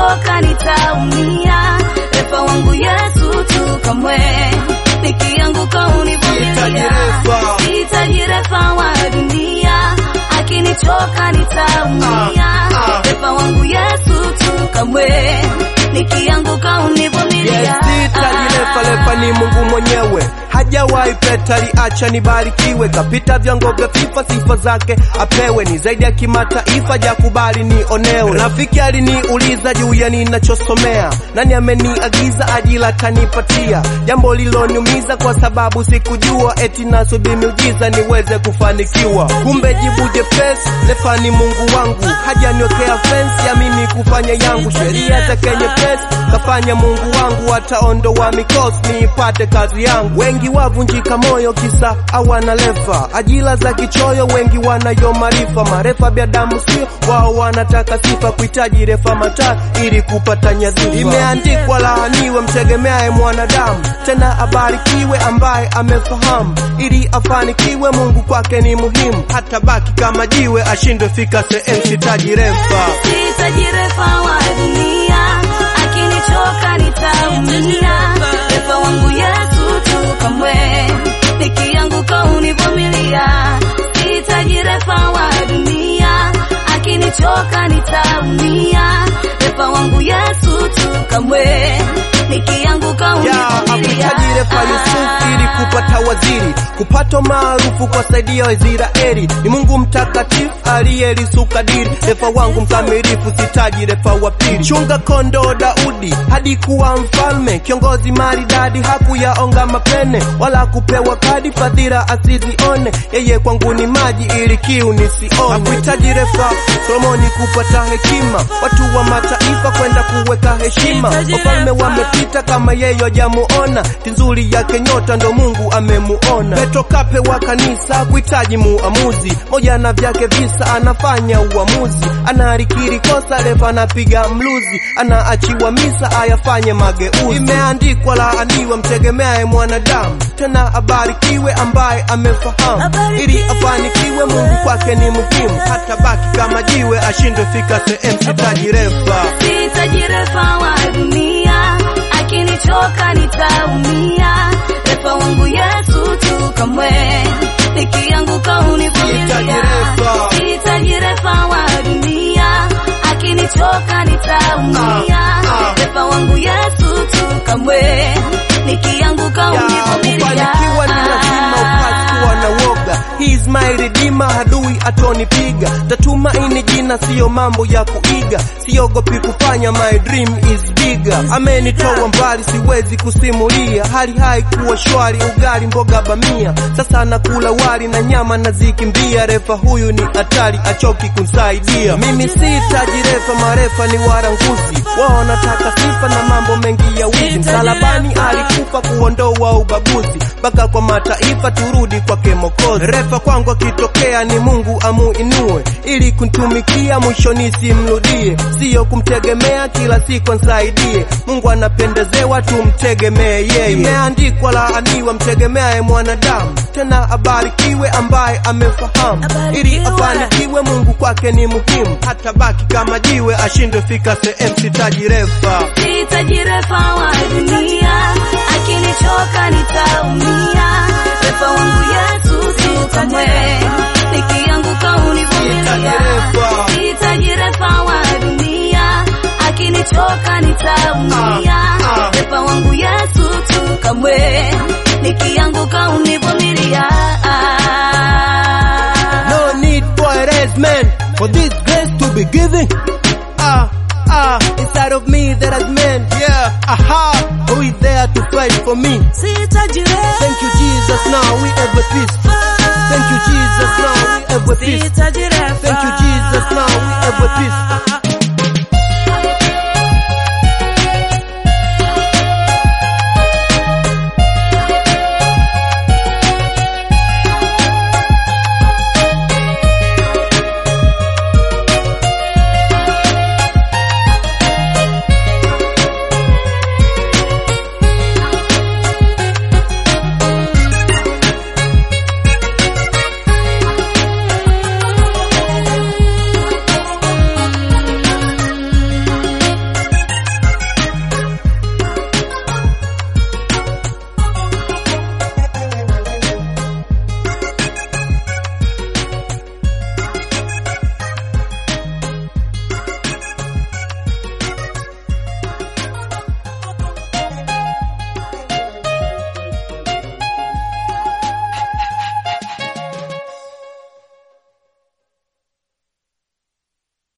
Akinichoka nitaumia, refa wangu Yesu tu kamwe. Nikianguka univumilia, sihitaji refa wa dunia. Akinichoka nitaumia, refa wangu Yesu tu kamwe. Nikianguka univumilia. Yes, sihitaji refa ni Mungu mwenyewe. Hajawahi petari acha nibarikiwe. Kapita vyango vya FIFA, sifa zake apewe. Ni zaidi ya kimataifa, jakubali nionewe. Rafiki aliniuliza juu ya ninachosomea, nani ameniagiza ajira tanipatia. Jambo liloniumiza kwa sababu sikujua, eti nasubiri miujiza niweze kufanikiwa. Kumbe jibu jepesi, refa ni Mungu wangu. Hajaniwekea fence ya mimi kufanya yangu. Sheria zake nyepesi, kafanya Mungu wangu. Ataondoa mikosi niipate kazi yangu. Wengi wavunjika moyo kisa hawana refa. Ajira za kichoyo, wengi wanayo maarifa. Marefa biadamu sio, wao wanataka sifa. Kuhitaji refa matatu ili kupata nyadhifa. Imeandikwa laaniwe mtegemeaye mwanadamu, tena abarikiwe ambaye amefahamu. Ili afanikiwe Mungu kwake ni muhimu. Hata baki kama jiwe ashindwe fika sehemu. Sihitaji refa, sihitaji refa wa dunia. Akinichoka nitaumia, refa wangu Yesu tu kamwe. Nikianguka univumilia, sihitaji refa wa dunia. Akinichoka nitaumia, refa wangu Yesu tu kamwe. Nikianguka univumilia. Hakuhitaji refa Yusufu ili kupata waziri, kupata maarufu kwa saidia wa Israeli. Ni Mungu mtakatifu aliyelisuka diri. Refa wangu mkamilifu, sihitaji refa wa pili. Chunga kondo Daudi hadi kuwa mfalme, kiongozi maridadi hakuyaonga mapene, wala kupewa kadi fadhila asizione. Yeye kwangu ni maji ili kiu nisione. Hakuhitaji refa Solomoni kupata hekima, watu wa mataifa kwenda kuweka heshima. Wafalme wamepita kama yeye hajamuona, tinzuri yake nyota ndo Mungu amemuona. Petro kape wa kanisa kuhitaji muamuzi, moja na vyake visa anafanya uamuzi. Anaharikiri kosa, refa anapiga mluzi. Anaachiwa misa ayafanye mageuzi. Imeandikwa laaniwe mtegemeaye mwanadamu, tena abarikiwe ambaye amefahamu. Ili afanikiwe Mungu kwake ni muhimu. Hata baki kama jiwe ashindwe fika sehemu. Sihitaji refa, sihitaji refa wa dunia. Akinichoka nitaumia, refa wangu Yesu tu kamwe. Nikianguka univumilia, sihitaji refa wa dunia. Akinichoka nitaumia, refa wangu Yesu tu kamwe. Nikianguka univumilia. Kufanikiwa ni lazima upate kuwa na woga. He is my redeemer, hadui atonipiga. Tatumaini jina sio mambo ya kuiga. Siogopi kufanya, my dream is bigger. Amenitoa mbali siwezi kusimulia. Hali haikuwa shwari, ugali mboga bamia. Sasa nakula wali na nyama nazikimbia. Refa huyu ni hatari, achoki kunsaidia. Mimi sihitaji refa, marefa ni waranguzi. Wao wanataka sifa na mambo mengi ya wizi. Msalabani alikufa kuondoa ubaguzi, mpaka kwa mataifa turudi kwake Mwokozi. Refa kwangu akitokea ni Mungu amuinue, ili kuntumikia mwisho nisimrudie. Sio kumtegemea kila siku ansaidie, Mungu anapendezewa tumtegemee yeye. Imeandikwa laaniwe mtegemeaye mwanadamu, tena abarikiwe ambaye amefahamu. Ili afanikiwe Mungu kwake ni muhimu. Hata baki kama jiwe ashindwe fika sehemu. Sihitaji refa, sihitaji refa wa dunia. Akinichoka nitaumia, refa wangu Yesu tu kamwe. Nikianguka univumilia, sihitaji refa wa dunia. Akinichoka nitaumia, refa wangu Yesu tu kamwe. Nikianguka univumilia. No need for harassment, for this grace to be given. Inside of me there is man, who is there to fight for me. Sihitaji refa. Thank you Jesus, now we have a peace. Thank you Jesus, now we have a peace. Sihitaji refa. Thank you Jesus, now we have a peace.